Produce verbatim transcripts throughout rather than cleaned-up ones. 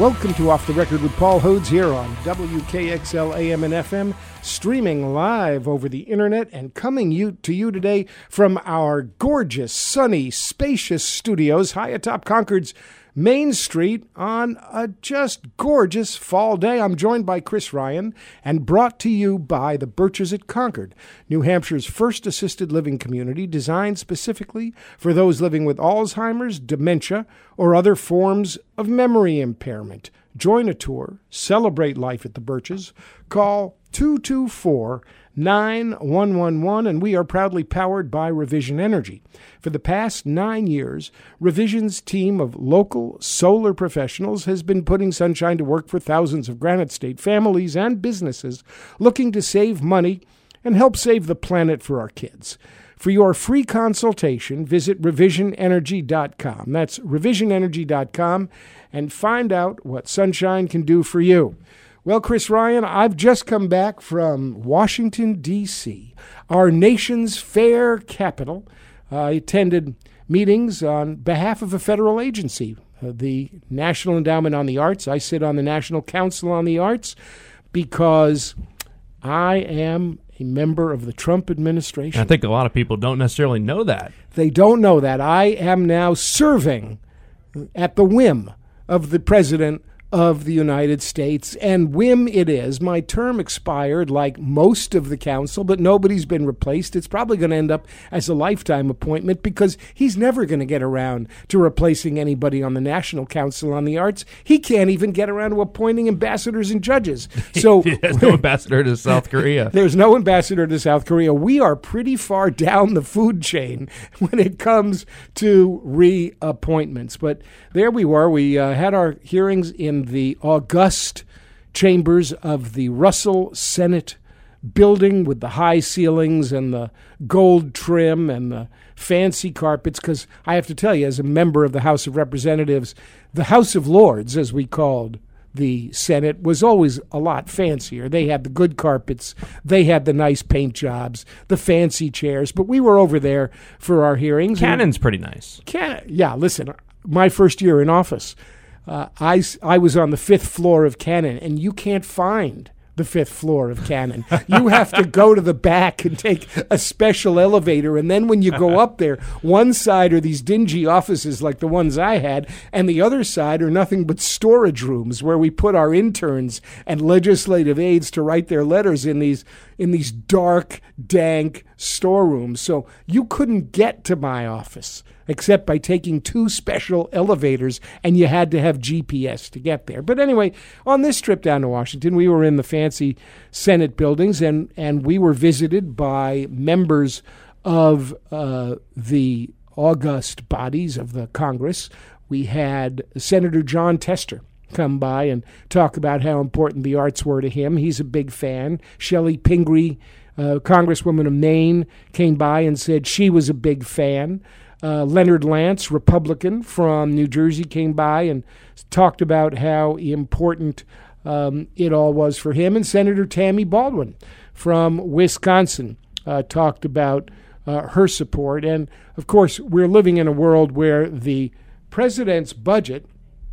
Welcome to Off the Record with Paul Hodes here on W K X L A M and F M, streaming live over the internet and coming you, to you today from our gorgeous, sunny, spacious studios high atop Concord's Main Street on a just gorgeous fall day. I'm joined by Chris Ryan and brought to you by the Birches at Concord, New Hampshire's first assisted living community designed specifically for those living with Alzheimer's, dementia, or other forms of memory impairment. Join a tour, celebrate life at the Birches, call two two four, nine one one one, and we are proudly powered by Revision Energy. For the past nine years, Revision's team of local solar professionals has been putting sunshine to work for thousands of Granite State families and businesses looking to save money and help save the planet for our kids. For your free consultation, visit revision energy dot com. That's revision energy dot com, and find out what sunshine can do for you. Well, Chris Ryan, I've just come back from Washington, D C, our nation's fair capital. I attended meetings on behalf of a federal agency, uh, the National Endowment on the Arts. I sit on the National Council on the Arts because I am a member of the Trump administration. I think a lot of people don't necessarily know that. They don't know that. I am now serving at the whim of the President of the United States, and whim it is. My term expired like most of the council, but nobody's been replaced. It's probably going to end up as a lifetime appointment because he's never going to get around to replacing anybody on the National Council on the Arts. He can't even get around to appointing ambassadors and judges. So there's no ambassador to South Korea. There's no ambassador to South Korea. We are pretty far down the food chain when it comes to reappointments. But there we were. We uh, had our hearings in the august chambers of the Russell Senate building with the high ceilings and the gold trim and the fancy carpets, because I have to tell you, as a member of the House of Representatives, the House of Lords, as we called the Senate, was always a lot fancier. They had the good carpets, they had the nice paint jobs, the fancy chairs, but we were over there for our hearings. Cannon's pretty nice. Can- yeah, listen, my first year in office, Uh, I, I was on the fifth floor of Cannon, and you can't find the fifth floor of Cannon. You have to go to the back and take a special elevator, and then when you go up there, one side are these dingy offices like the ones I had, and the other side are nothing but storage rooms where we put our interns and legislative aides to write their letters in these in these dark, dank storerooms. So you couldn't get to my office except by taking two special elevators, and you had to have G P S to get there. But anyway, on this trip down to Washington, we were in the fancy Senate buildings, and, and we were visited by members of uh, the august bodies of the Congress. We had Senator Jon Tester come by and talk about how important the arts were to him. He's a big fan. Shelley Pingree, uh, Congresswoman of Maine, came by and said she was a big fan. Uh, Leonard Lance, Republican from New Jersey, came by and talked about how important um, it all was for him. And Senator Tammy Baldwin from Wisconsin uh, talked about uh, her support. And, of course, we're living in a world where the president's budget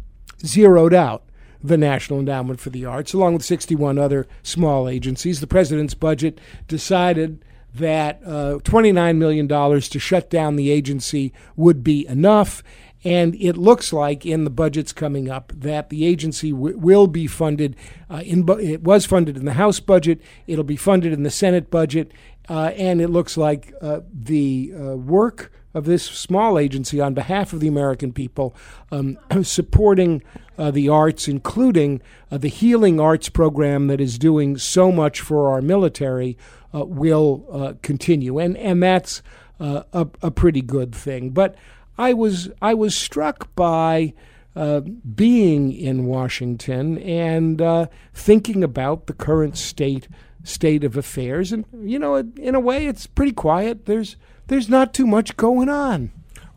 zeroed out the National Endowment for the Arts, along with sixty-one other small agencies. The president's budget decided that uh, twenty-nine million dollars to shut down the agency would be enough, and it looks like in the budgets coming up that the agency w- will be funded. Uh, in bu- it was funded in the House budget. It'll be funded in the Senate budget, uh, and it looks like uh, the uh, work of this small agency on behalf of the American people, um, supporting uh, the arts, including uh, the Healing Arts program that is doing so much for our military, uh, will uh, continue, and and that's uh, a, a pretty good thing. But I was I was struck by uh, being in Washington and uh, thinking about the current state state of affairs, and you know, in a way, it's pretty quiet. There's There's not too much going on.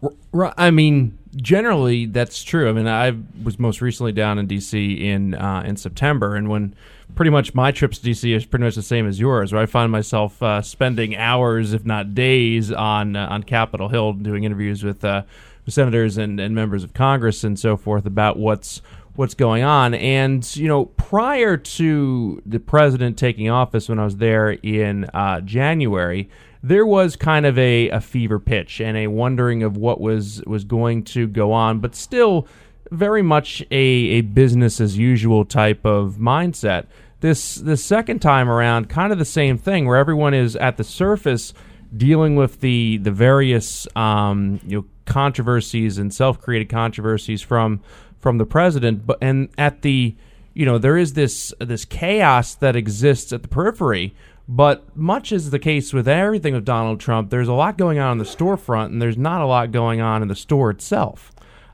I mean, generally, that's true. I mean, I was most recently down in D C in uh, in September, and when pretty much my trips to D C is pretty much the same as yours, where I find myself uh, spending hours, if not days, on uh, on Capitol Hill doing interviews with, uh, with senators and, and members of Congress and so forth about what's what's going on. And, you know, prior to the president taking office when I was there in uh, January, there was kind of a, a fever pitch and a wondering of what was, was going to go on, but still very much a, a business as usual type of mindset. This the second time around, kind of the same thing, where everyone is at the surface dealing with the the various um, you know controversies and self-created controversies from from the president, but and at the you know there is this this chaos that exists at the periphery. But much is the case with everything with Donald Trump, there's a lot going on in the storefront, and there's not a lot going on in the store itself.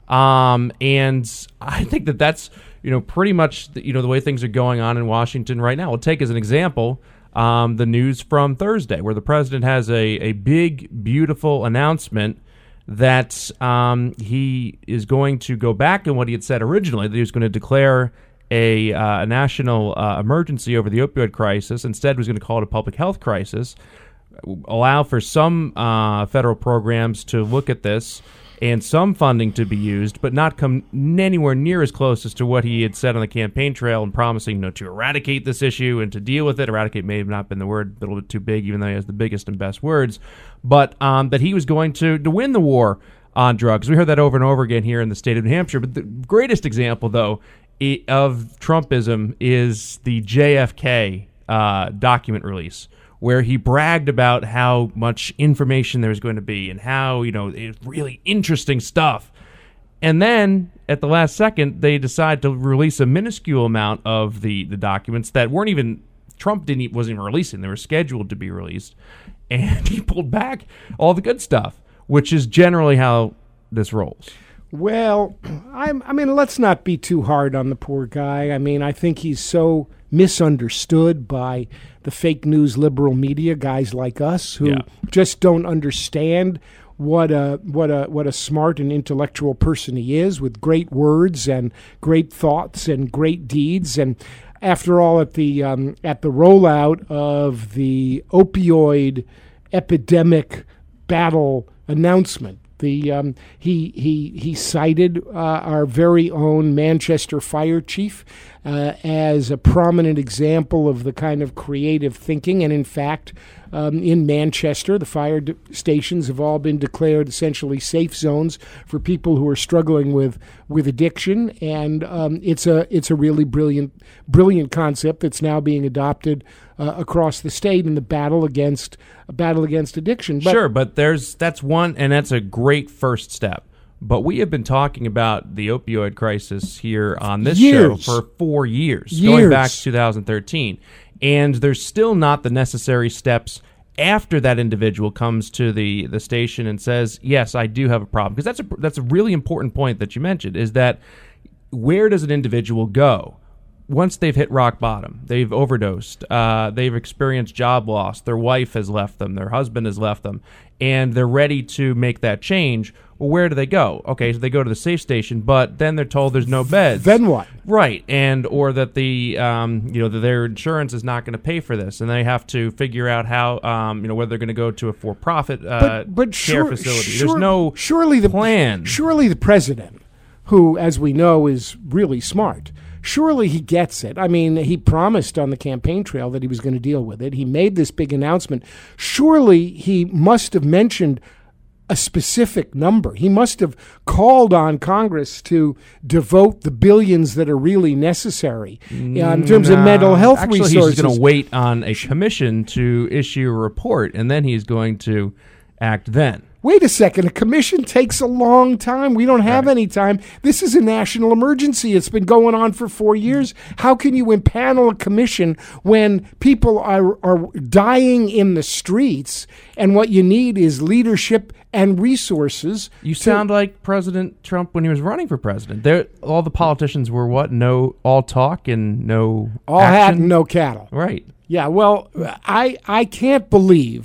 Um, and I think that that's you know pretty much the, you know the way things are going on in Washington right now. We'll take as an example um, the news from Thursday, where the president has a, a big, beautiful announcement that um, he is going to go back on what he had said originally, that he was going to declare a, uh, a national uh, emergency over the opioid crisis. Instead, he was going to call it a public health crisis, allow for some uh, federal programs to look at this and some funding to be used, but not come anywhere near as close as to what he had said on the campaign trail and promising you know, to eradicate this issue and to deal with it. Eradicate may have not been the word, a little bit too big, even though he has the biggest and best words, but um, that he was going to, to win the war on drugs. We heard that over and over again here in the state of New Hampshire. But the greatest example, though, of Trumpism is the J F K uh, document release, where he bragged about how much information there was going to be and how, you know, it's really interesting stuff. And then at the last second, they decide to release a minuscule amount of the, the documents that weren't even, Trump didn't wasn't even releasing. They were scheduled to be released. And he pulled back all the good stuff, which is generally how this rolls. Well, I'm, I mean, let's not be too hard on the poor guy. I mean, I think he's so misunderstood by the fake news liberal media, guys like us who Yeah. just don't understand what a what a what a smart and intellectual person he is, with great words and great thoughts and great deeds. And after all, at the um, at the rollout of the opioid epidemic battle announcement, The um, he he he cited uh, our very own Manchester fire chief uh, as a prominent example of the kind of creative thinking. And in fact, um, in Manchester, the fire de- stations have all been declared essentially safe zones for people who are struggling with with addiction. And um, it's a it's a really brilliant brilliant concept that's now being adopted uh, across the state in the battle against a battle against addiction. But, Sure, but there's that's one, and that's a great first step. But we have been talking about the opioid crisis here on this Years. show for four years, Years. going back to two thousand thirteen. And there's still not the necessary steps after that individual comes to the, the station and says, yes, I do have a problem. Because that's a, that's a really important point that you mentioned, is that where does an individual go? Once they've hit rock bottom, they've overdosed, uh, they've experienced job loss, their wife has left them, their husband has left them, and they're ready to make that change. Well, where do they go? Okay, so they go to the safe station, but then they're told there's no beds. Then what? Right, and or that the um, you know that their insurance is not going to pay for this, and they have to figure out how um, you know whether they're going to go to a for-profit uh, but, but care sure, facility. Sure, There's no surely the plan. Surely the president, who, as we know, is really smart. Surely he gets it. I mean, he promised on the campaign trail that he was going to deal with it. He made this big announcement. Surely he must have mentioned a specific number. He must have called on Congress to devote the billions that are really necessary uh, in terms of Nah, mental health actually, resources. he's going to wait on a commission to issue a report, and then he's going to act then. Wait a second, a commission takes a long time. We don't have Right. any time. This is a national emergency. It's been going on for four years. How can you impanel a commission when people are, are dying in the streets, and what you need is leadership and resources? You to- sound like President Trump when he was running for president. There, all the politicians were what? No, all talk and no all hat action? and no cattle. Right. Yeah, well, I I can't believe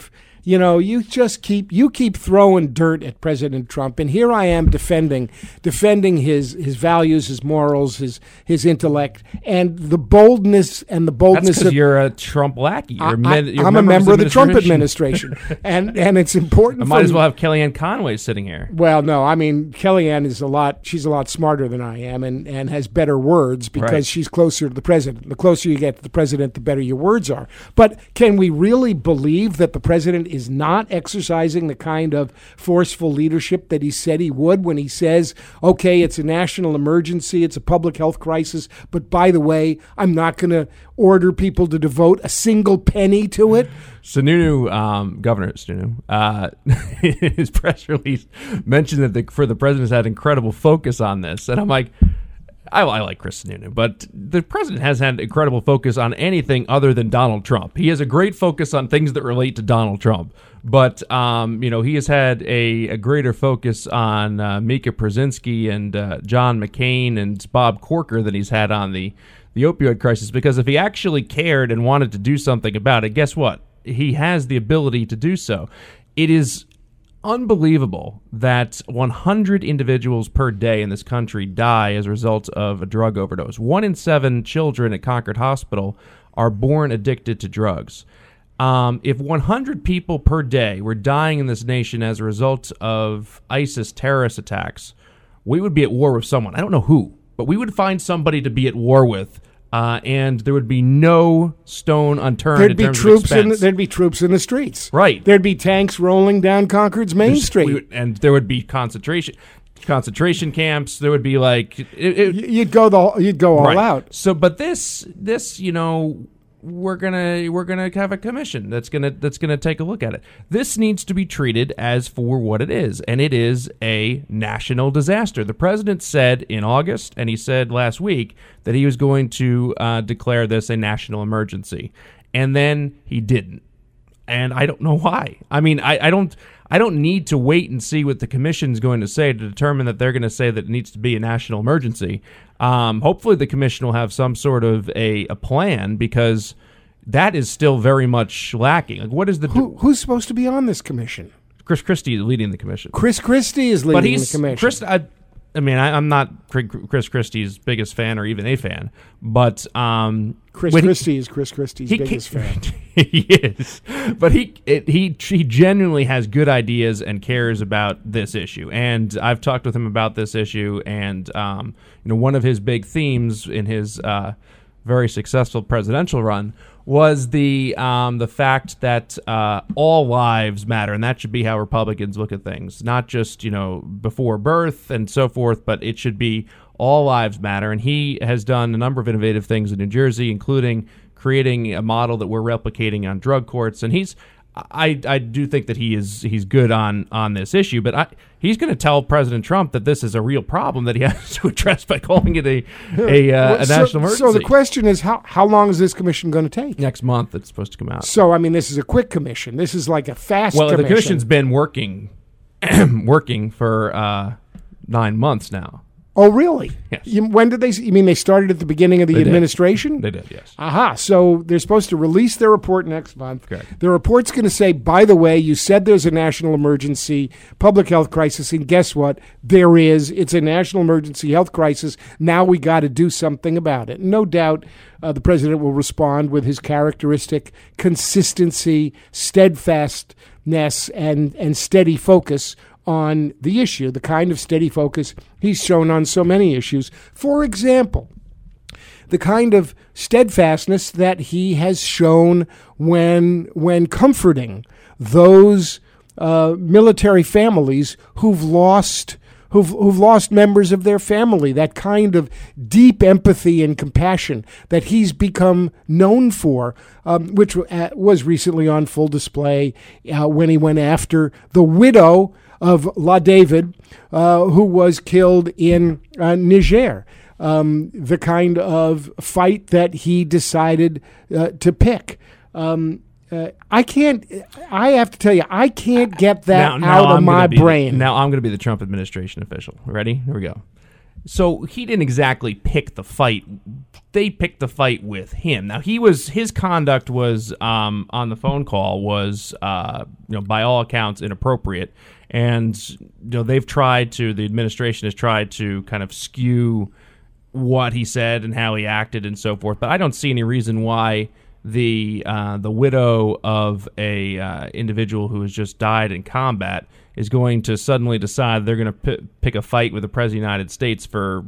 You know, you just keep you keep throwing dirt at President Trump, and here I am defending defending his his values, his morals, his his intellect, and the boldness and the boldness. That's because of, you're a Trump lackey. You're I, med- I, you're I'm a member of the Trump administration. administration, and and it's important. I might for as me- well have Kellyanne Conway sitting here. Well, no, I mean Kellyanne is a lot. She's a lot smarter than I am, and, and has better words because Right. she's closer to the president. The closer you get to the president, the better your words are. But can we really believe that the president is not exercising the kind of forceful leadership that he said he would when he says, "Okay, it's a national emergency, it's a public health crisis, but by the way, I'm not going to order people to devote a single penny to it"? Sununu, um, Governor Sununu, uh, in his press release mentioned that the, for the president has had incredible focus on this, and I'm like, I, I like Chris Sununu, but the president has had incredible focus on anything other than Donald Trump. He has a great focus on things that relate to Donald Trump, but um, you know he has had a, a greater focus on uh, Mika Brzezinski and uh, John McCain and Bob Corker than he's had on the the opioid crisis. Because if he actually cared and wanted to do something about it, guess what? He has the ability to do so. It is unbelievable that one hundred individuals per day in this country die as a result of a drug overdose. One in seven children at Concord Hospital are born addicted to drugs. Um, if one hundred people per day were dying in this nation as a result of ISIS terrorist attacks, we would be at war with someone. I don't know who, but we would find somebody to be at war with. Uh, and there would be no stone unturned. There'd in be terms troops of in the, expense. there'd be troops in the streets. Right. There'd be tanks rolling down Concord's Main There's- Street. we would- and there would be concentration concentration camps. There would be like it, it, Y- you'd go the you'd go all right. out. So, but this this you know we're gonna we're gonna have a commission that's gonna that's gonna take a look at it. This needs to be treated as for what it is, and it is a national disaster. The president said in August, and he said last week that he was going to uh, declare this a national emergency, and then he didn't. And I don't know why. I mean, I, I don't I don't need to wait and see what the commission's going to say to determine that they're going to say that it needs to be a national emergency. Um, hopefully the commission will have some sort of a, a plan, because that is still very much lacking. Like, what is the... Who, who's supposed to be on this commission? Chris Christie is leading the commission. Chris Christie is But leading he's... the commission. Chris, I, I mean, I, I'm not Chris Christie's biggest fan or even a fan, but... Um, Chris when he- Christie is Chris Christie's He biggest fan. he is, but he it, he he genuinely has good ideas and cares about this issue. And I've talked with him about this issue. And um, you know, one of his big themes in his uh, very successful presidential run was the um, the fact that uh, all lives matter, and that should be how Republicans look at things, not just you know before birth and so forth, but it should be all lives matter. And he has done a number of innovative things in New Jersey, including creating a model that we're replicating on drug courts. And he's, I, I do think that he is, he's good on, on this issue, but I, he's going to tell President Trump that this is a real problem that he has to address by calling it a, a, uh, Well, a so- national emergency. So the question is, how how long is this commission going to take? Next month, it's supposed to come out. So I mean, this is a quick commission. This is like a fast. Well, commission. the commission's been working, working for uh, nine months now. Oh, really? Yes. You, when did they? You mean they started at the beginning of the They did. administration? They did, yes. Aha. So they're supposed to release their report next month. Correct. The report's going to say, by the way, you said there's a national emergency, public health crisis, and guess what? There is. It's a national emergency health crisis. Now we got to do something about it. No doubt uh, the president will respond with his characteristic consistency, steadfastness, and, and steady focus on the issue, the kind of steady focus he's shown on so many issues. For example, the kind of steadfastness that he has shown when when comforting those uh, military families who've lost who've who've lost members of their family. That kind of deep empathy and compassion that he's become known for, um, which uh, was recently on full display uh, when he went after the widow of La David, uh, who was killed in uh, Niger. Um, the kind of fight that he decided uh, to pick. Um, uh, I can't. I have to tell you, I can't get that Now- now out of I'm my gonna be the- brain. now I'm going to be the Trump administration official. Ready? Here we go. So he didn't exactly pick the fight. They picked the fight with him. Now he was his conduct was um, on the phone call was uh, you know by all accounts inappropriate, and you know they've tried to the administration has tried to kind of skew what he said and how he acted and so forth. But I don't see any reason why the uh, the widow of a uh, individual who has just died in combat is going to suddenly decide they're going to p- pick a fight with the President of the United States for,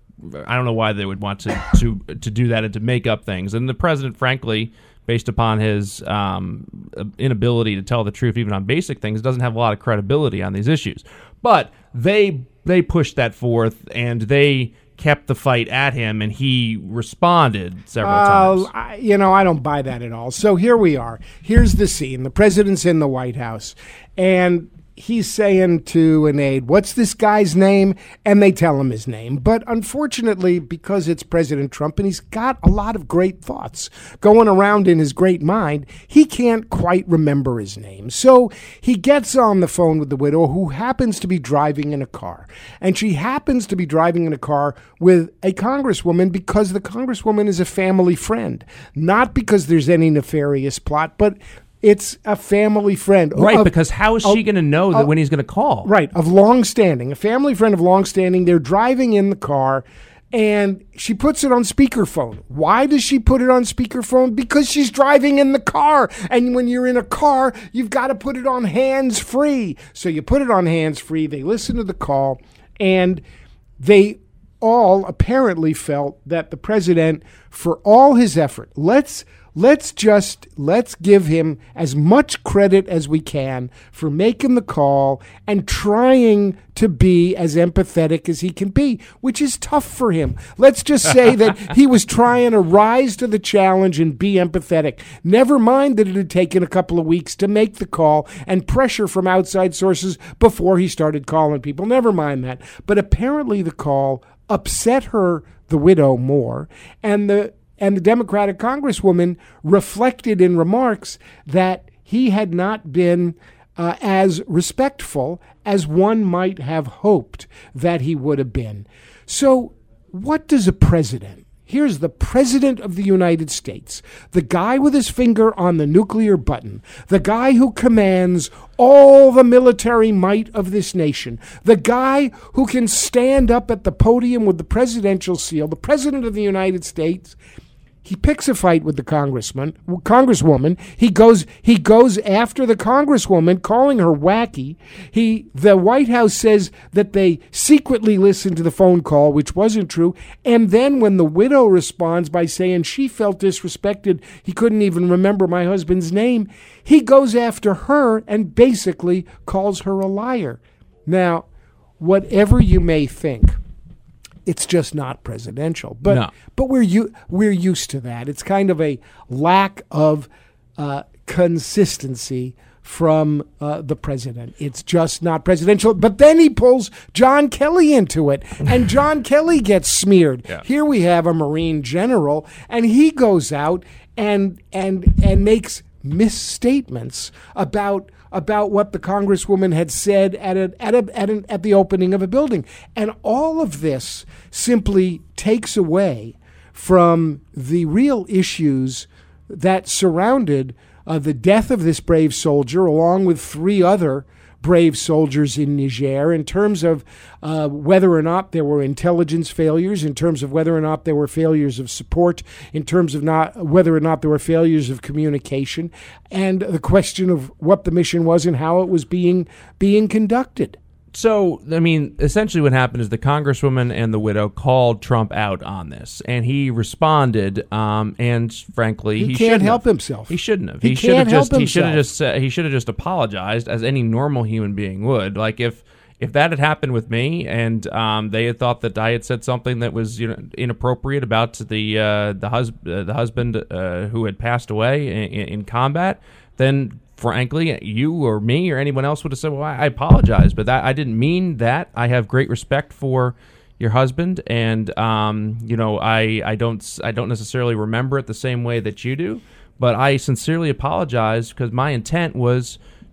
I don't know why they would want to, to, to do that and to make up things. And the president, frankly, based upon his um, inability to tell the truth even on basic things, doesn't have a lot of credibility on these issues. But they they pushed that forth, and they kept the fight at him, and he responded several uh, times. I, you know, I don't buy that at all. So here we are. Here's the scene. The president's in the White House, and he's saying to an aide, what's this guy's name? And they tell him his name. But unfortunately, because it's President Trump and he's got a lot of great thoughts going around in his great mind, he can't quite remember his name. So he gets on the phone with the widow, who happens to be driving in a car. And she happens to be driving in a car with a congresswoman because the congresswoman is a family friend. Not because there's any nefarious plot, but it's a family friend. Right, of, because how is she going to know that of, when he's going to call? Right, of long-standing, a family friend of long-standing. They're driving in the car, and she puts it on speakerphone. Why does she put it on speakerphone? Because she's driving in the car, and when you're in a car, you've got to put it on hands-free. So you put it on hands-free, they listen to the call, and they all apparently felt that the president, for all his effort, let's Let's just, let's give him as much credit as we can for making the call and trying to be as empathetic as he can be, which is tough for him. Let's just say that he was trying to rise to the challenge and be empathetic. Never mind that it had taken a couple of weeks to make the call and pressure from outside sources before he started calling people. Never mind that. But apparently the call upset her, the widow, more, and the And the Democratic Congresswoman reflected in remarks that he had not been uh, as respectful as one might have hoped that he would have been. So what does a president, here's the president of the United States, the guy with his finger on the nuclear button, the guy who commands all the military might of this nation, the guy who can stand up at the podium with the presidential seal, the president of the United States. He picks a fight with the congressman, congresswoman. He goes, he goes after the congresswoman, calling her wacky. He, the White House says that they secretly listened to the phone call, which wasn't true. And then when the widow responds by saying she felt disrespected, he couldn't even remember my husband's name, he goes after her and basically calls her a liar. Now, whatever you may think, it's just not presidential, but no. but we're u- we're used to that. It's kind of a lack of uh, consistency from uh, the president. It's just not presidential. But then he pulls John Kelly into it, and John Kelly gets smeared. Yeah. Here we have a Marine general, and he goes out and and and makes misstatements about about what the congresswoman had said at a, at a, at, an, at the opening of a building. And all of this simply takes away from the real issues that surrounded uh, the death of this brave soldier, along with three other brave soldiers in Niger, in terms of uh, whether or not there were intelligence failures, in terms of whether or not there were failures of support, in terms of not whether or not there were failures of communication, and the question of what the mission was and how it was being being conducted. So, I mean, essentially what happened is the congresswoman and the widow called Trump out on this, and he responded, um, and frankly, he, he can't help have. himself. He shouldn't have. He, He, should can't have just. help He should have himself. just. Uh, he should have just apologized, as any normal human being would. Like if if that had happened with me, and um, they had thought that I had said something that was, you know, inappropriate about the uh, the, hus- uh, the husband uh, who had passed away in, in combat, then frankly, you or me or anyone else would have said, well, I, I apologize, but that I didn't mean that. I have great respect for your husband, and um, you know, I, I don't I don't necessarily remember it the same way that you do, but I sincerely apologize because my intent was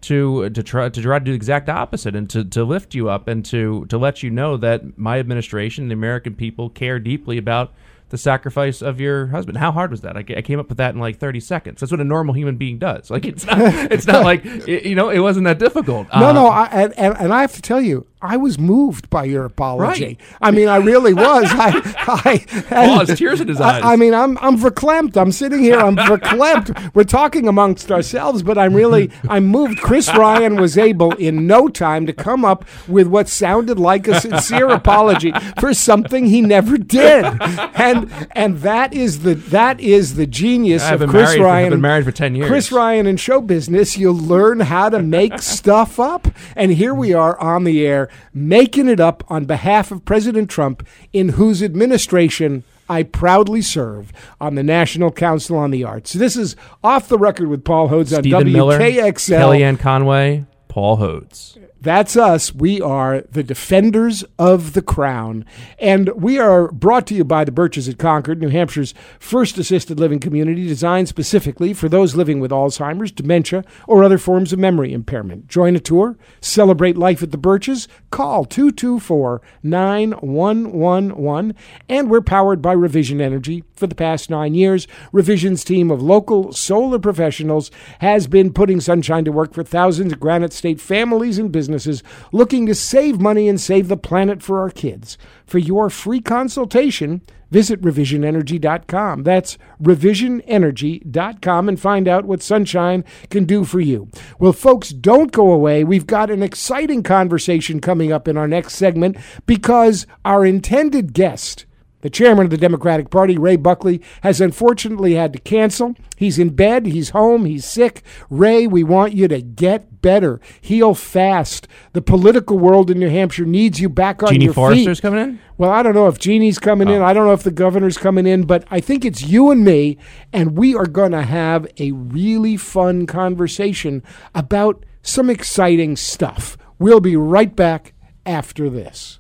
to to try to try to do the exact opposite and to, to lift you up and to, to let you know that my administration and the American people care deeply about the sacrifice of your husband. How hard was that? I, I came up with that in like thirty seconds. That's what a normal human being does. Like it's not it's not like it, you know it wasn't that difficult. No, um, no, I, and, and and I have to tell you, I was moved by your apology. Right. I mean, I really was. I, I, Paul has tears in his eyes. I, I mean, I'm I'm verklempt. I'm sitting here. I'm verklempt. We're talking amongst ourselves, but I'm really I'm moved. Chris Ryan was able in no time to come up with what sounded like a sincere apology for something he never did, and and that is the that is the genius I've of been Chris married for- Ryan. I've been married for ten years. Chris Ryan in show business, you learn how to make stuff up, and here we are on the air making it up on behalf of President Trump, in whose administration I proudly serve on the National Council on the Arts. This is Off the Record with Paul Hodes on Stephen W K X L. Miller, Kellyanne Conway, Paul Hodes. That's us. We are the defenders of the crown. And we are brought to you by the Birches at Concord, New Hampshire's first assisted living community designed specifically for those living with Alzheimer's, dementia, or other forms of memory impairment. Join a tour, celebrate life at the Birches, call two two four, nine one one one. And we're powered by Revision Energy. For the past nine years, Revision's team of local solar professionals has been putting sunshine to work for thousands of Granite State families and businesses looking to save money and save the planet for our kids. For your free consultation, visit revision energy dot com. That's revision energy dot com and find out what sunshine can do for you. Well, folks, don't go away. We've got an exciting conversation coming up in our next segment because our intended guest, the chairman of the Democratic Party, Ray Buckley, has unfortunately had to cancel. He's in bed. He's home. He's sick. Ray, we want you to get better. Heal fast. The political world in New Hampshire needs you back on Jeannie your Forrester's feet. coming in? Well, I don't know if Jeannie's coming Oh. in. I don't know if the governor's coming in, but I think it's you and me, and we are going to have a really fun conversation about some exciting stuff. We'll be right back after this.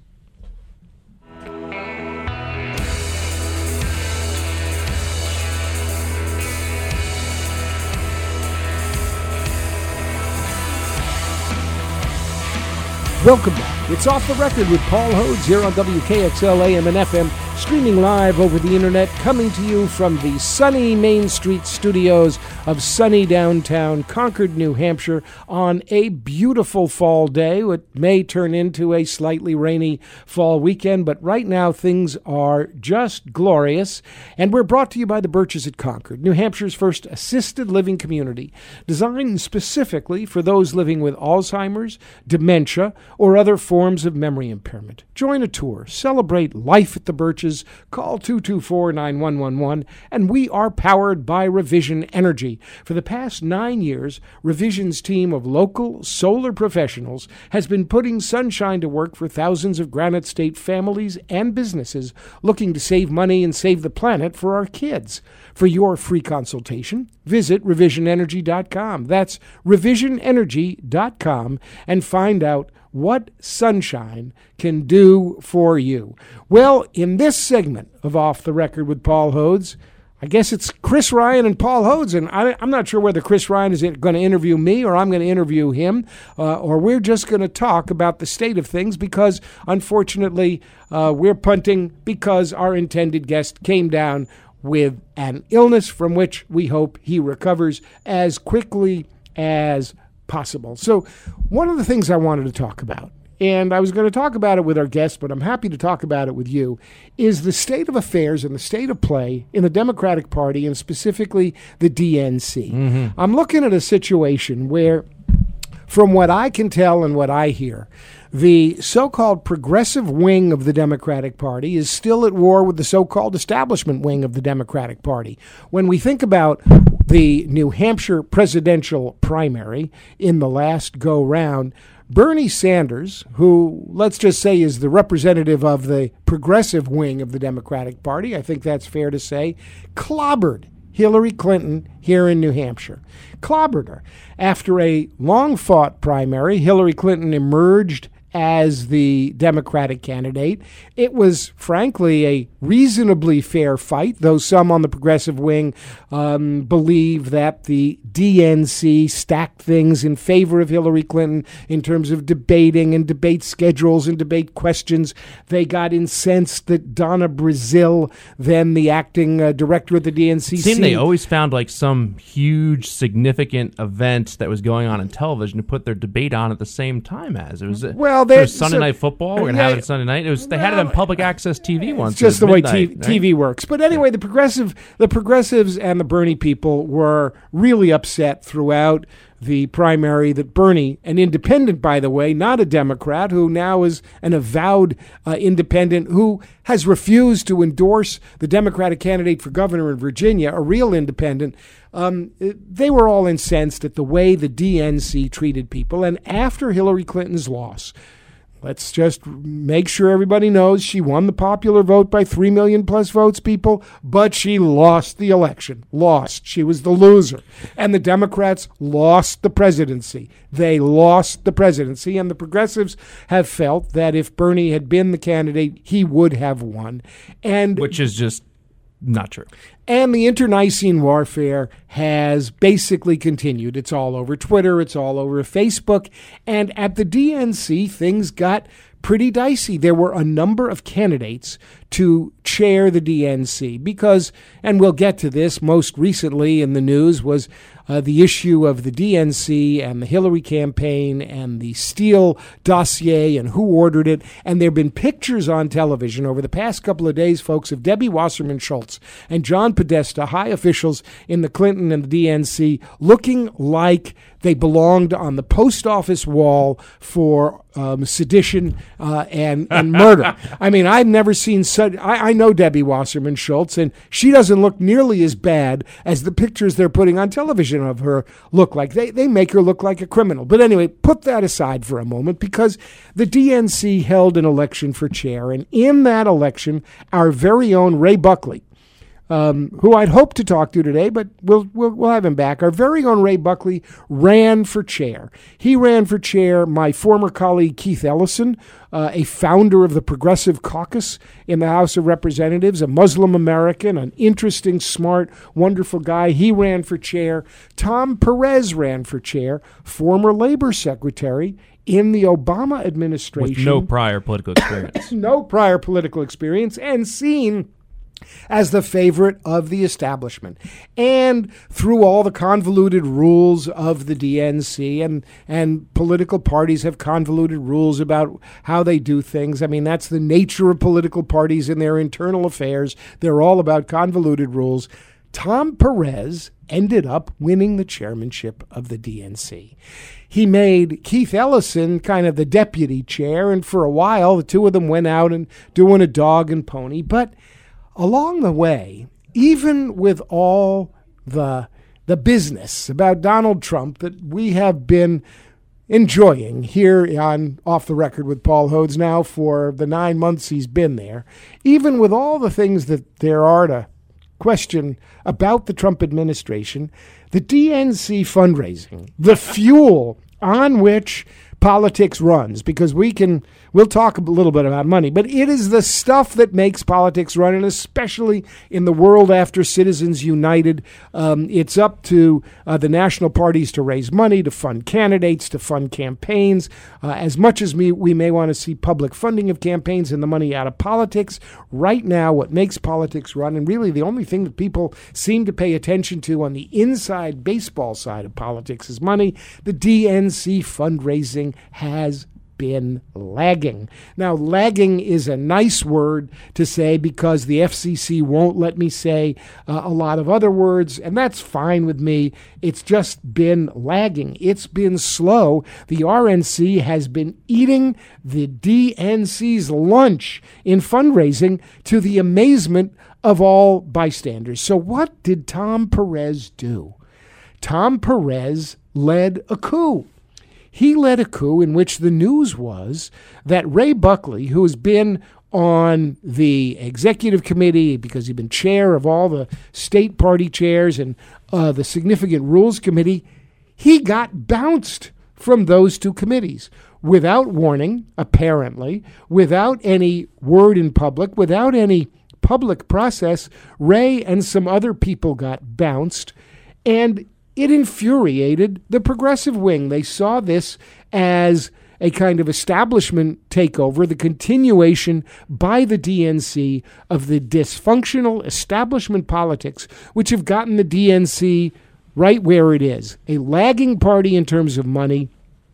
Welcome back. It's Off the Record with Paul Hodes here on W K X L A M and F M, streaming live over the internet, coming to you from the sunny Main Street studios of sunny downtown Concord, New Hampshire, on a beautiful fall day. It may turn into a slightly rainy fall weekend, but right now things are just glorious. And we're brought to you by the Birches at Concord, New Hampshire's first assisted living community, designed specifically for those living with Alzheimer's, dementia, or other forms of memory impairment. Join a tour, celebrate life at the Birches, call two two four, nine one one one, and we are powered by Revision Energy. For the past nine years, Revision's team of local solar professionals has been putting sunshine to work for thousands of Granite State families and businesses looking to save money and save the planet for our kids. For your free consultation, visit revision energy dot com. That's revision energy dot com and find out what sunshine can do for you. Well, in this segment of Off the Record with Paul Hodes, I guess it's Chris Ryan and Paul Hodes, and I, I'm not sure whether Chris Ryan is going to interview me or I'm going to interview him, uh, or we're just going to talk about the state of things because, unfortunately, uh, we're punting because our intended guest came down with an illness from which we hope he recovers as quickly as possible. So one of the things I wanted to talk about, and I was going to talk about it with our guest, but I'm happy to talk about it with you, is the state of affairs and the state of play in the Democratic Party and specifically the D N C. Mm-hmm. I'm looking at a situation where, from what I can tell and what I hear, the so-called progressive wing of the Democratic Party is still at war with the so-called establishment wing of the Democratic Party. When we think about the New Hampshire presidential primary in the last go-round, Bernie Sanders, who, let's just say, is the representative of the progressive wing of the Democratic Party, I think that's fair to say, clobbered Hillary Clinton here in New Hampshire. Clobbered her. After a long-fought primary, Hillary Clinton emerged as the Democratic candidate. It was, frankly, a reasonably fair fight, though some on the progressive wing um, believe that the D N C stacked things in favor of Hillary Clinton in terms of debating and debate schedules and debate questions. They got incensed that Donna Brazile, then the acting uh, director of the D N C, it seemed they always found like some huge, significant event that was going on in television to put their debate on at the same time as. It was, well, it was Sunday so, Night Football. We're going to yeah, have it Sunday night. It was They well, had it on public access T V once. It's just the midnight, way t- right? T V works. But anyway, the progressive, the progressives and the Bernie people were really upset throughout the primary that Bernie, an independent, by the way, not a Democrat, who now is an avowed uh, independent, who has refused to endorse the Democratic candidate for governor in Virginia, a real independent. Um, they were all incensed at the way the D N C treated people. And after Hillary Clinton's loss, let's just make sure everybody knows she won the popular vote by three million plus votes, people, but she lost the election. Lost. She was the loser. And the Democrats lost the presidency. They lost the presidency, and the progressives have felt that if Bernie had been the candidate, he would have won. And Which is just not true. And the internecine warfare has basically continued. It's all over Twitter. It's all over Facebook. And at the D N C, things got pretty dicey. There were a number of candidates to chair the D N C because, and we'll get to this, most recently in the news was uh, the issue of the D N C and the Hillary campaign and the Steele dossier and who ordered it. And there have been pictures on television over the past couple of days, folks, of Debbie Wasserman Schultz and John Podesta, high officials in the Clinton and the D N C, looking like they belonged on the post office wall for um, sedition uh, and, and murder. I mean, I've never seen such... I, I know Debbie Wasserman Schultz, and she doesn't look nearly as bad as the pictures they're putting on television of her look like. They, they make her look like a criminal. But anyway, put that aside for a moment, because the D N C held an election for chair, and in that election, our very own Ray Buckley, Um, who I'd hope to talk to today, but we'll, we'll we'll have him back. Our very own Ray Buckley ran for chair. He ran for chair. My former colleague Keith Ellison, uh, a founder of the Progressive Caucus in the House of Representatives, a Muslim American, an interesting, smart, wonderful guy. He ran for chair. Tom Perez ran for chair, former labor secretary in the Obama administration. With no prior political experience. no prior political experience, and seen as the favorite of the establishment. And through all the convoluted rules of the D N C, and, and political parties have convoluted rules about how they do things. I mean, that's the nature of political parties in their internal affairs. They're all about convoluted rules. Tom Perez ended up winning the chairmanship of the D N C. He made Keith Ellison kind of the deputy chair, and for a while, the two of them went out and doing a dog and pony. But along the way, even with all the the business about Donald Trump that we have been enjoying here on Off the Record with Paul Hodes now for the nine months he's been there, even with all the things that there are to question about the Trump administration, the D N C fundraising, the fuel on which politics runs, because we can, we'll talk a little bit about money, but it is the stuff that makes politics run, and especially in the world after Citizens United, um, it's up to uh, the national parties to raise money, to fund candidates, to fund campaigns. Uh, as much as we, we may want to see public funding of campaigns and the money out of politics, right now what makes politics run, and really the only thing that people seem to pay attention to on the inside baseball side of politics is money. The D N C fundraising has been lagging. Now, lagging is a nice word to say because the F C C won't let me say uh, a lot of other words, and that's fine with me. It's just been lagging. It's been slow. The R N C has been eating the D N C's lunch in fundraising to the amazement of all bystanders. So what did Tom Perez do? Tom Perez led a coup. He led a coup in which the news was that Ray Buckley, who has been on the executive committee because he'd been chair of all the state party chairs and uh, the significant rules committee, he got bounced from those two committees. without warning, apparently, without any word in public, without any public process, Wray and some other people got bounced, and it infuriated the progressive wing. They saw this as a kind of establishment takeover, the continuation by the D N C of the dysfunctional establishment politics, which have gotten the D N C right where it is, a lagging party in terms of money,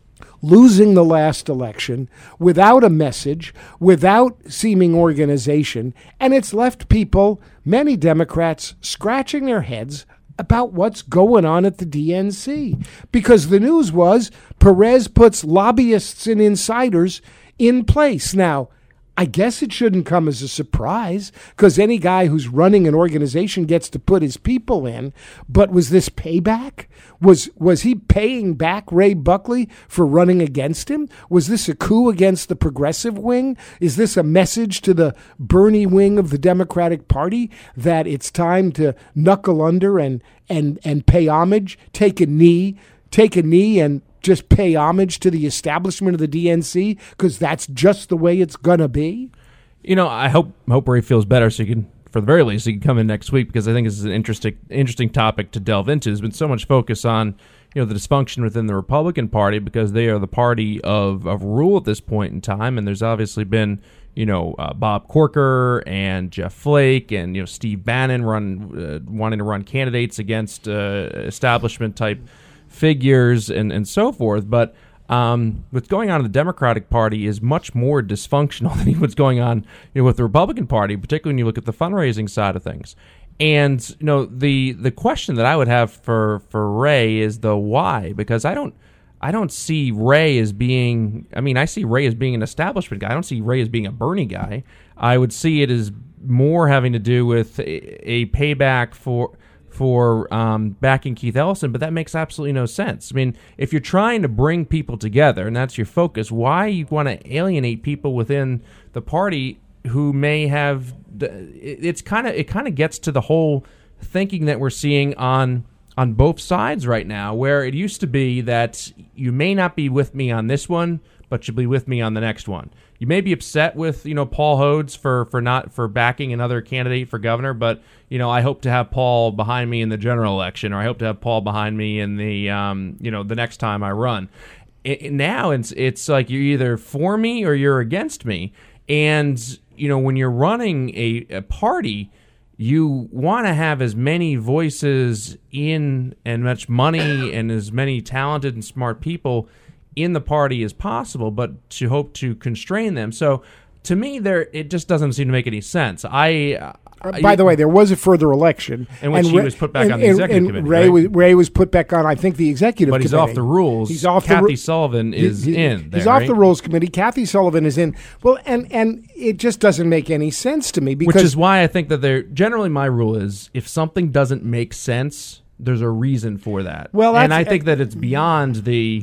losing the last election without a message, without seeming organization, and it's left people, many Democrats, scratching their heads about what's going on at the D N C. Because the news was Perez puts lobbyists and insiders in place. Now, I guess it shouldn't come as a surprise, because any guy who's running an organization gets to put his people in. But was this payback? Was was he paying back Ray Buckley for running against him? Was this a coup against the progressive wing? Is this a message to the Bernie wing of the Democratic Party that it's time to knuckle under and and and pay homage, take a knee, take a knee and just pay homage to the establishment of the D N C, because that's just the way it's gonna be? You know, I hope hope Ray feels better, so you can, for the very least, he can come in next week, because I think this is an interesting interesting topic to delve into. There's been so much focus on, you know, the dysfunction within the Republican Party, because they are the party of, of rule at this point in time, and there's obviously been, you know, uh, Bob Corker and Jeff Flake and, you know, Steve Bannon run uh, wanting to run candidates against uh, establishment type figures and, and so forth. But um, what's going on in the Democratic Party is much more dysfunctional than what's going on, you know, with the Republican Party, particularly when you look at the fundraising side of things. And, you know, the the question that I would have for, for Ray is the why, because I don't I don't see Ray as being, I mean, I see Ray as being an establishment guy. I don't see Ray as being a Bernie guy. I would see it as more having to do with a, a payback for for um, backing Keith Ellison, but that makes absolutely no sense. I mean, if you're trying to bring people together and that's your focus, why you want to alienate people within the party who may have? It's kind of it kind of gets to the whole thinking that we're seeing on on both sides right now, where it used to be that you may not be with me on this one, but you'll be with me on the next one. You may be upset with, you know, Paul Hodes for, for not for backing another candidate for governor, but, you know, I hope to have Paul behind me in the general election, or I hope to have Paul behind me in the, um, you know, the next time I run. It, now it's it's like you're either for me or you're against me, and you know, when you're running a, a party, you want to have as many voices in and much money and as many talented and smart people in the party as possible, but to hope to constrain them. So to me, there it just doesn't seem to make any sense. I uh, by the way, there was a further election, in which and he Ray, was put back and, on the and, executive and committee. Ray right? was Ray was put back on, I think, the executive but he's committee. off the rules. He's off Kathy the ru- Sullivan is he, he, in. There, he's off right? the rules committee. Kathy Sullivan is in. Well, and and it just doesn't make any sense to me, because which is why I think that they're generally my rule is if something doesn't make sense, there's a reason for that. Well, and I that's- think that it's beyond the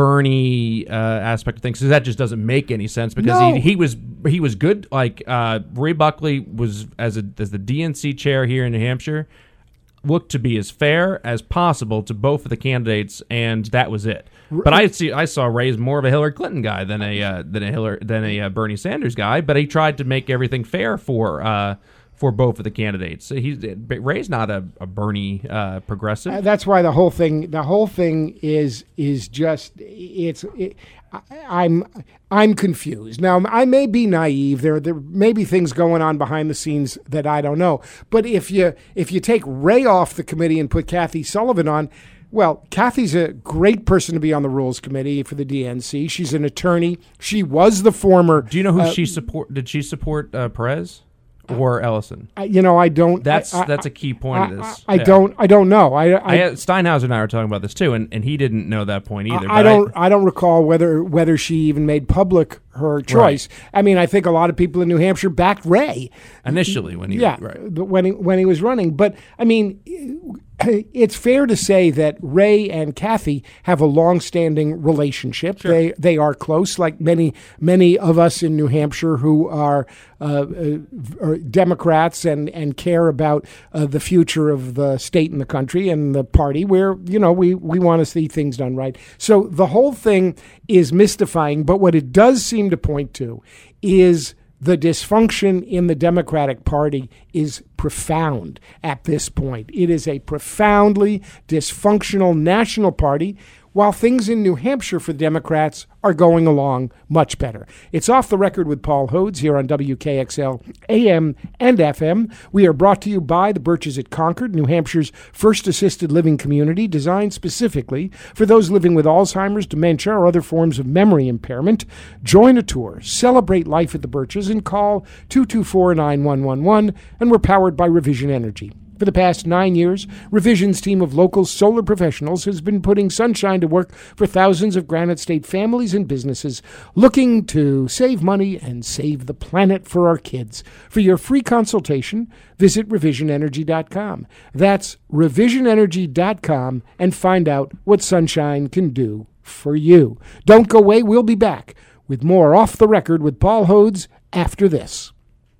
Bernie uh, aspect of things, because that just doesn't make any sense. Because No. he, he was he was good. Like uh, Ray Buckley was as a as the D N C chair here in New Hampshire, looked to be as fair as possible to both of the candidates, and that was it. But I see I saw Ray as more of a Hillary Clinton guy than a uh, than a Hillary than a uh, Bernie Sanders guy. But he tried to make everything fair for. Uh, For both of the candidates, he's Ray's not a, a Bernie uh, progressive. Uh, that's why the whole thing, the whole thing is is just it's. It, I, I'm I'm confused now. I may be naive. There there may be things going on behind the scenes that I don't know. But if you if you take Ray off the committee and put Kathy Sullivan on. Well, Kathy's a great person to be on the Rules Committee for the D N C. She's an attorney. She was the former. Do you know who uh, she support? Did she support uh, Perez or Ellison? I, you know, I don't. That's I, I, that's a key point I, of this. I, I Yeah. don't. I don't know. I, I, I, Steinhauser and I were talking about this too, and, and he didn't know that point either. I but don't. I, don't recall whether whether she even made public her choice. I mean, I think a lot of people in New Hampshire backed Ray initially when he yeah, right. but when he when he was running. But I mean, it's fair to say that Ray and Kathy have a long-standing relationship. Sure. They they are close, like many many of us in New Hampshire who are, uh, uh, are Democrats and, and care about uh, the future of the state and the country and the party. Where you know we we want to see things done right. So the whole thing is mystifying. But what it does seem to point to is the dysfunction in the Democratic Party is profound at this point. It is a profoundly dysfunctional national party, while things in New Hampshire for the Democrats are going along much better. It's Off the Record with Paul Hodes here on W K X L A M and F M. We are brought to you by the Birches at Concord, New Hampshire's first assisted living community designed specifically for those living with Alzheimer's, dementia, or other forms of memory impairment. Join a tour, celebrate life at the Birches, and call two two four, nine one one one, and we're powered by Revision Energy. For the past nine years, Revision's team of local solar professionals has been putting sunshine to work for thousands of Granite State families and businesses looking to save money and save the planet for our kids. For your free consultation, visit revision energy dot com. That's revision energy dot com and find out what sunshine can do for you. Don't go away. We'll be back with more Off the Record with Paul Hodes after this.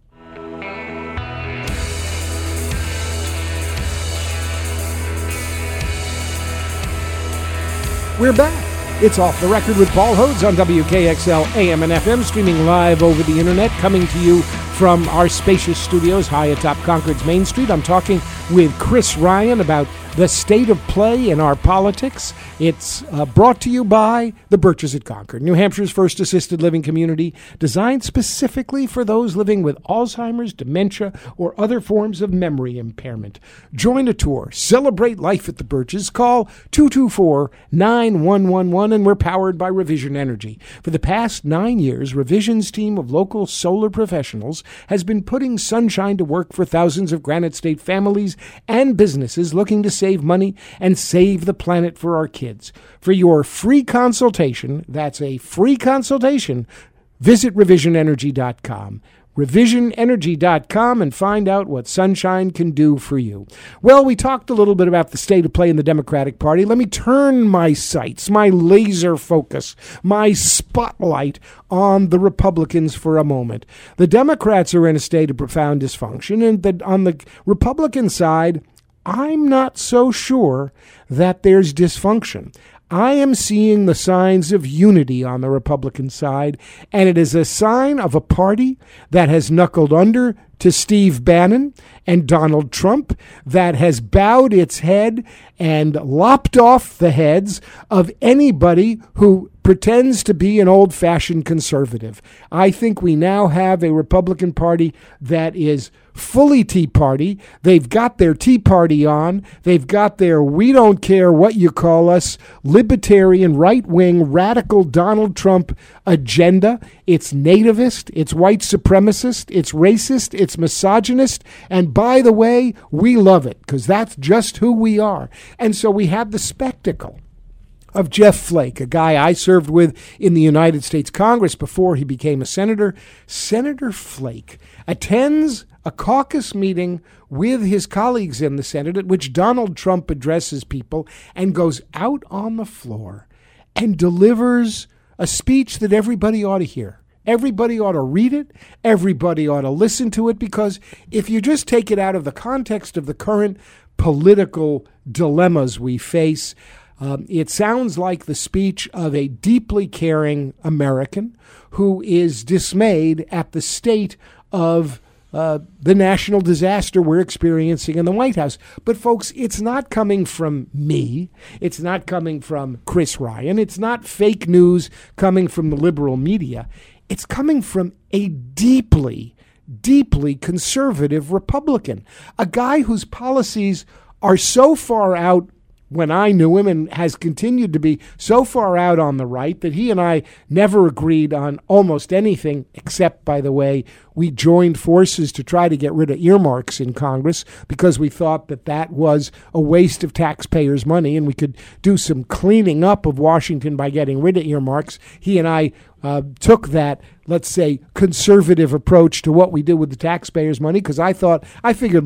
We're back. It's Off the Record with Paul Hodes on W K X L A M and F M, streaming live over the internet, coming to you from our spacious studios high atop Concord's Main Street. I'm talking with Chris Ryan about the state of play in our politics. It's uh, brought to you by the Birches at Concord, New Hampshire's first assisted living community designed specifically for those living with Alzheimer's, dementia, or other forms of memory impairment. Join a tour, celebrate life at the Birches, call two two four, nine one one one, and we're powered by Revision Energy. For the past nine years, Revision's team of local solar professionals has been putting sunshine to work for thousands of Granite State families and businesses looking to save money and save the planet for our kids. For your free consultation, that's a free consultation, visit revision energy dot com. revision energy dot com and find out what sunshine can do for you. Well, we talked a little bit about the state of play in the Democratic Party. Let me turn my sights, my laser focus, my spotlight on the Republicans for a moment. The Democrats are in a state of profound dysfunction, and the, on the Republican side, I'm not so sure that there's dysfunction. I am seeing the signs of unity on the Republican side, and it is a sign of a party that has knuckled under to Steve Bannon and Donald Trump, that has bowed its head and lopped off the heads of anybody who pretends to be an old-fashioned conservative. I think we now have a Republican Party that is fully Tea Party. They've got their Tea Party on. They've got their we don't care what you call us, libertarian, right-wing, radical Donald Trump agenda. It's nativist, it's white supremacist, it's racist, it's misogynist, and by the way, we love it because that's just who we are. And so we have the spectacle of Jeff Flake, a guy I served with in the United States Congress before he became a senator. Senator Flake attends a caucus meeting with his colleagues in the Senate at which Donald Trump addresses people and goes out on the floor and delivers a speech that everybody ought to hear. Everybody ought to read it. Everybody ought to listen to it, because if you just take it out of the context of the current political dilemmas we face, Um, it sounds like the speech of a deeply caring American who is dismayed at the state of uh, the national disaster we're experiencing in the White House. But folks, it's not coming from me. It's not coming from Chris Ryan. It's not fake news coming from the liberal media. It's coming from a deeply, deeply conservative Republican, a guy whose policies are so far out when I knew him, and has continued to be so far out on the right that he and I never agreed on almost anything, except, by the way, we joined forces to try to get rid of earmarks in Congress because we thought that that was a waste of taxpayers' money and we could do some cleaning up of Washington by getting rid of earmarks. He and I uh, took that, let's say, conservative approach to what we did with the taxpayers' money because I thought, I figured, look,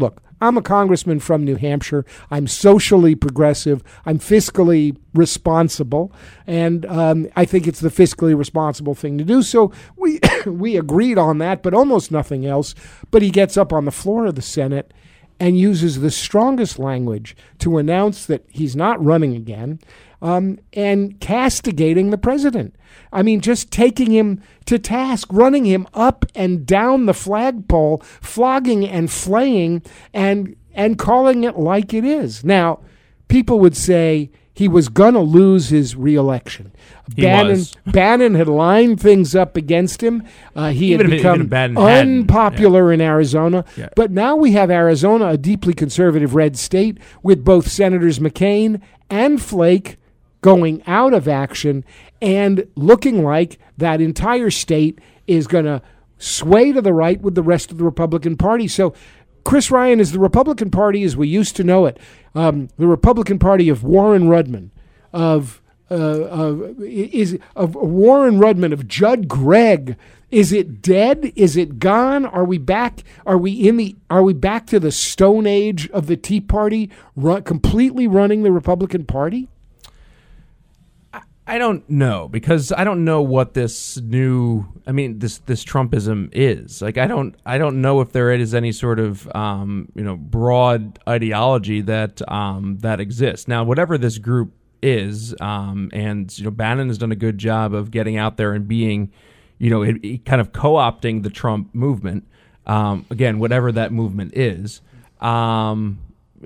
I'm a congressman from New Hampshire. I'm socially progressive. I'm fiscally responsible. And um, I think it's the fiscally responsible thing to do. So we we agreed on that, but almost nothing else. But he gets up on the floor of the Senate and uses the strongest language to announce that he's not running again, um, and castigating the president. I mean, just taking him to task, running him up and down the flagpole, flogging and flaying, and and calling it like it is. Now, people would say he was going to lose his reelection. He Bannon, was. Bannon had lined things up against him. Uh, he Even had if- become even if Bannon hadn't, unpopular in Arizona. Yeah. But now we have Arizona, a deeply conservative red state, with both Senators McCain and Flake going out of action and looking like that entire state is going to sway to the right with the rest of the Republican Party. So Chris Ryan is the Republican Party as we used to know it, um, the Republican Party of Warren Rudman, of uh, of is of Warren Rudman, of Judd Gregg. Is it dead? Is it gone? Are we back? Are we in the? Are we back to the Stone Age of the Tea Party, run, completely running the Republican Party? I don't know, because I don't know what this new, I mean, this this Trumpism is. Like, I don't I don't know if there is any sort of um, you know broad ideology that um, that exists. Now, whatever this group is, um, and you know, Bannon has done a good job of getting out there and being, you know, it, it kind of co-opting the Trump movement. Um, again, whatever that movement is, um,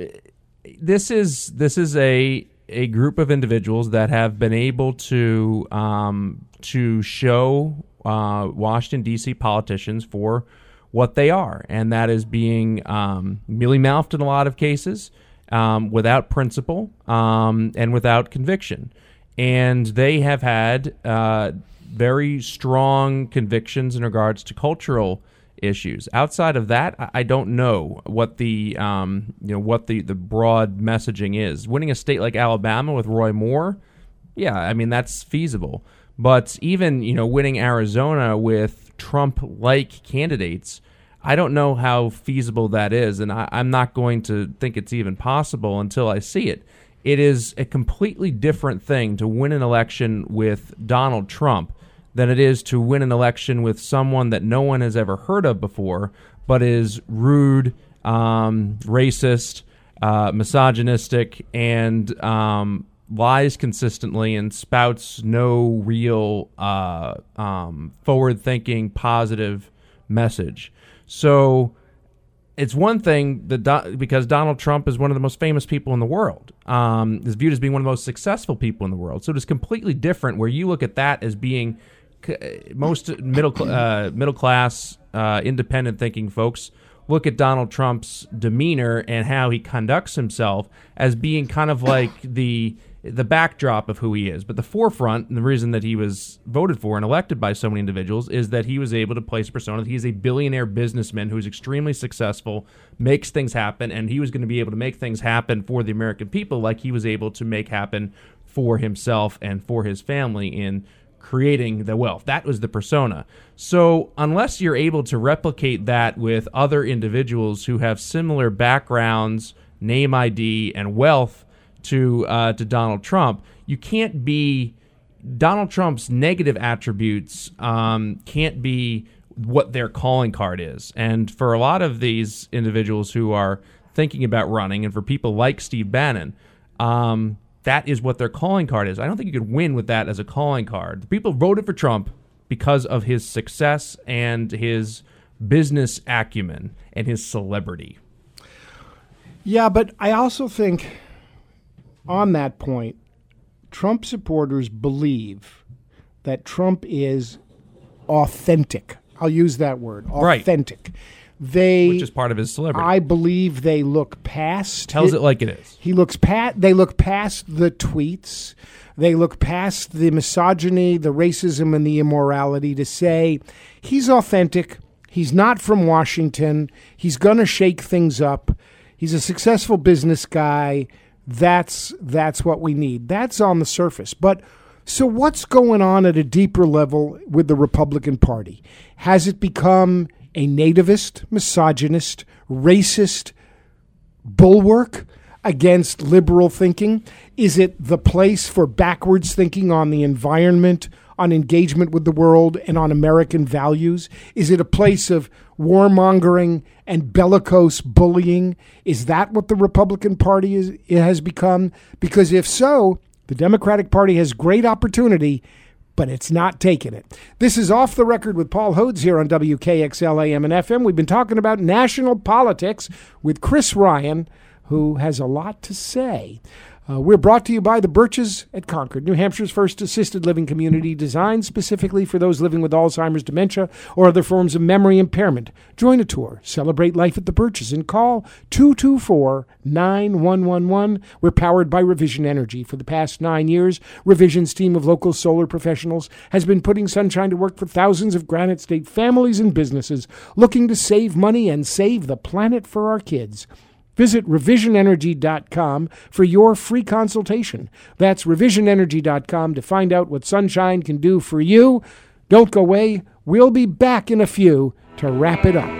this is this is a. a group of individuals that have been able to um, to show uh, Washington, D C politicians for what they are, and that is being um, mealy-mouthed in a lot of cases, um, without principle, um, and without conviction. And they have had uh, very strong convictions in regards to cultural issues. Outside of that, I don't know what the um, you know what the, the broad messaging is. Winning a state like Alabama with Roy Moore, yeah, I mean that's feasible. But even you know winning Arizona with Trump-like candidates, I don't know how feasible that is, and I, I'm not going to think it's even possible until I see it. It is a completely different thing to win an election with Donald Trump than it is to win an election with someone that no one has ever heard of before, but is rude, um, racist, uh, misogynistic, and um, lies consistently and spouts no real uh, um, forward-thinking, positive message. So it's one thing that Do- because Donald Trump is one of the most famous people in the world, um, is viewed as being one of the most successful people in the world. So it is completely different where you look at that as being most middle uh, middle class, uh, independent thinking folks look at Donald Trump's demeanor and how he conducts himself as being kind of like the the backdrop of who he is. But the forefront, and the reason that he was voted for and elected by so many individuals, is that he was able to place a persona that he's a billionaire businessman who's extremely successful, makes things happen, and he was going to be able to make things happen for the American people like he was able to make happen for himself and for his family in creating the wealth. That was the persona. So unless you're able to replicate that with other individuals who have similar backgrounds, name I D, and wealth to uh, to Donald Trump, you can't be Donald Trump's negative attributes um, can't be what their calling card is. And for a lot of these individuals who are thinking about running, and for people like Steve Bannon, um, that is what their calling card is. I don't think you could win with that as a calling card. The people voted for Trump because of his success and his business acumen and his celebrity. Yeah, but I also think on that point, Trump supporters believe that Trump is authentic. I'll use that word, authentic. Right. They, which is part of his celebrity. I believe they look past. Tells it, it like it is. He looks pat. They look past the tweets. They look past the misogyny, the racism, and the immorality to say he's authentic. He's not from Washington. He's going to shake things up. He's a successful business guy. That's that's what we need. That's on the surface. But so what's going on at a deeper level with the Republican Party? Has it become a nativist, misogynist, racist bulwark against liberal thinking? Is it the place for backwards thinking on the environment, on engagement with the world, and on American values? Is it a place of warmongering and bellicose bullying? Is that what the Republican Party is, it has become? Because if so, the Democratic Party has great opportunity, but it's not taking it. This is Off the Record with Paul Hodes here on W K X L A M and F M. We've been talking about national politics with Chris Ryan, who has a lot to say. Uh, we're brought to you by the Birches at Concord, New Hampshire's first assisted living community designed specifically for those living with Alzheimer's, dementia, or other forms of memory impairment. Join a tour, celebrate life at the Birches, and call two two four, nine one one one. We're powered by Revision Energy. For the past nine years, Revision's team of local solar professionals has been putting sunshine to work for thousands of Granite State families and businesses looking to save money and save the planet for our kids. Visit revision energy dot com for your free consultation. That's revision energy dot com to find out what sunshine can do for you. Don't go away. We'll be back in a few to wrap it up.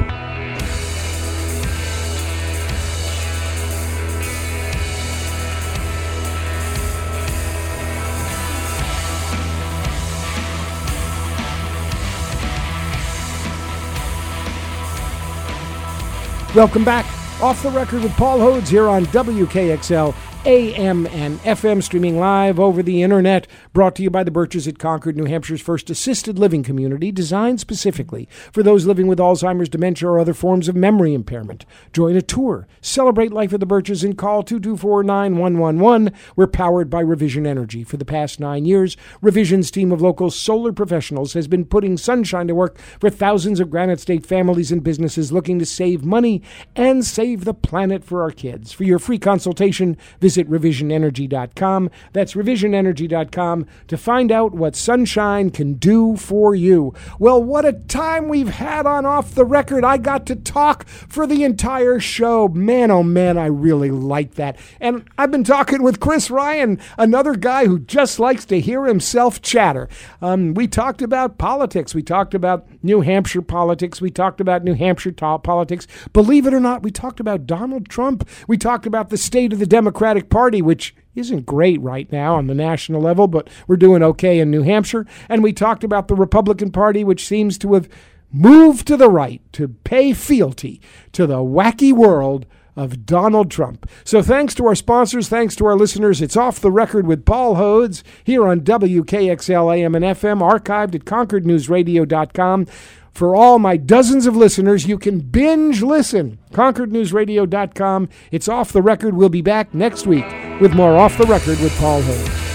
Welcome back. Off the Record with Paul Hodes here on W K X L A M and F M, streaming live over the internet, brought to you by the Birches at Concord, New Hampshire's first assisted living community designed specifically for those living with Alzheimer's, dementia, or other forms of memory impairment. Join a tour, celebrate life at the Birches, and call two two four, nine one one one. We're powered by Revision Energy. For the past nine years, Revision's team of local solar professionals has been putting sunshine to work for thousands of Granite State families and businesses looking to save money and save the planet for our kids. For your free consultation, visit revision energy dot com. That's revision energy dot com to find out what sunshine can do for you. Well, what a time we've had on Off the Record. I got to talk for the entire show. Man, oh man, I really like that. And I've been talking with Chris Ryan, another guy who just likes to hear himself chatter. Um, we talked about politics. We talked about New Hampshire politics. We talked about New Hampshire to- politics. Believe it or not, we talked about Donald Trump. We talked about the state of the Democratic Party, which isn't great right now on the national level, but we're doing okay in New Hampshire. And we talked about the Republican Party, which seems to have moved to the right to pay fealty to the wacky world of Donald Trump. So thanks to our sponsors, thanks to our listeners. It's Off the Record with Paul Hodes here on W K X L A M and F M, archived at concord news radio dot com. For all my dozens of listeners, you can binge listen. concord news radio dot com. It's Off the Record. We'll be back next week with more Off the Record with Paul Hodes.